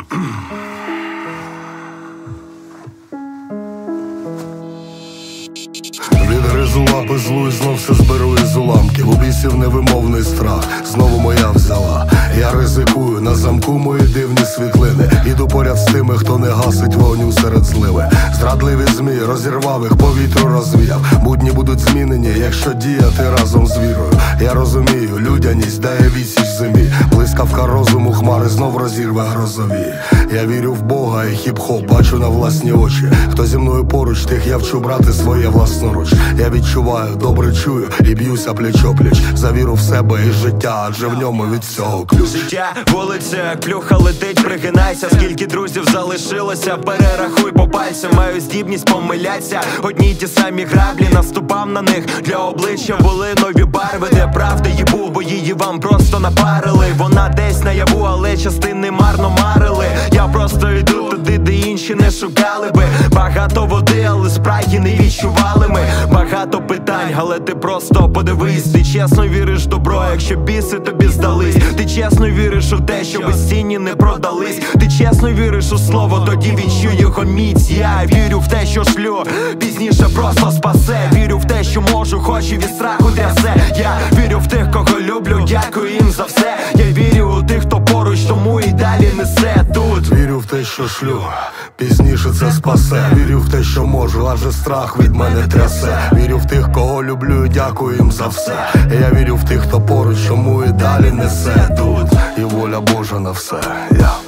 Відгризу лапи злу і знов все зберу із уламків. У бісів невимовний страх, знову моя взяла. Я ризикую, на замку мої дивні світлини. Іду поряд з тими, хто не гасить вогню серед зливи. Зрадливі змі, розірвав їх, повітрю розвіяв. Будні будуть змінені, якщо діяти разом з вірою. Я розумію, людяність дає відсіч зимі. Блискавка розуму хмари знов розірве грозові. Я вірю в Бога і хіп-хоп бачу на власні очі. Хто зі мною поруч, тих я вчу брати своє власноруч. Я відчуваю, добре чую і б'юся пліч-опліч. За віру в себе і життя, адже в ньому від цього ключ. Життя вулиця, як плюха летить, пригинайся. Скільки друзів залишилося, перерахуй по пальцям. Маю здібність помилятися, одні й ті самі граблі. Наступав на них, для обличчя були нові барви. Де правда їбу, бо її вам просто напарили. Вона десь наяву, але частини марно марили. Я просто йду туди, де інші не шукали би. Багато води, але спраги не відчували ми. Багато питань, але ти просто подивись. Ти чесно віриш в добро, якщо біси тобі здались. Ти чесно віриш у те, що безцінні не продались. Ти чесно віриш у слово, тоді відчуй його міць. Я вірю в те, що шлю, пізніше просто спасе. Вірю в те, що можу, хоч і від страху трясе. Я вірю в тих, кого люблю, дякую їм за все. Я вірю у тих, хто поруч, тому і далі несе тут. Вірю в те, що шлю, пізніше це спасе. Вірю в те, що можу, адже страх від мене трясе. Вірю в тих, кого люблю, і дякую їм за все. Я вірю в тих, хто поруч, тому і далі несе тут. І воля Божа на все.